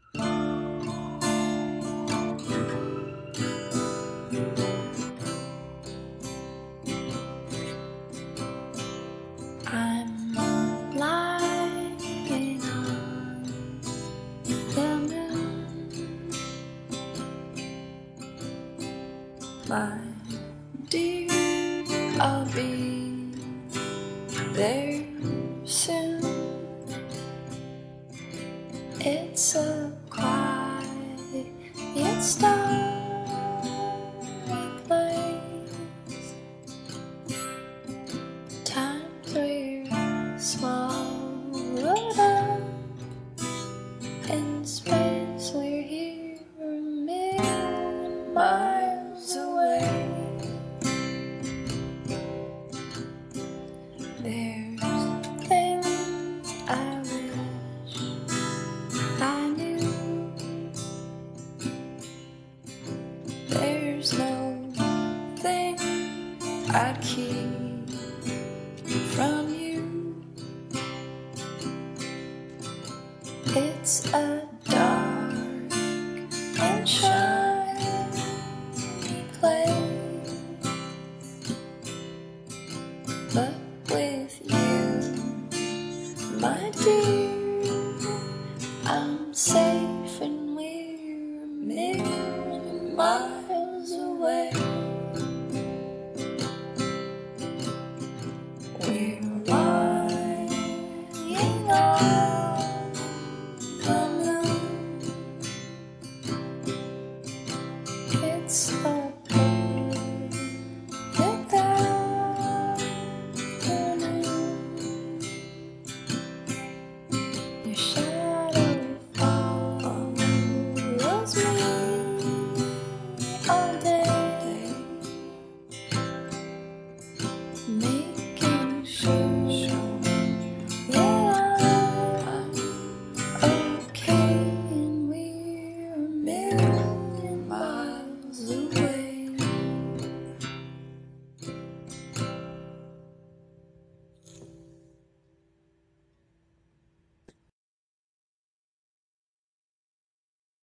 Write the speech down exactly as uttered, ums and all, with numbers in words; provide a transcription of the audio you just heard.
I'm lying on the moon. My dear, I'll be there soon. It's a quiet, starry place. Times we're swallowed up in space. We're here a million miles away. There's things I wish I knew. There's no thing I'd keep from you. It's a dark and shiny place, but with you, my dear, I'm safe and we're a million miles away. We're lying on the moon. It's a perfect afternoon. Your shadow follows me all day.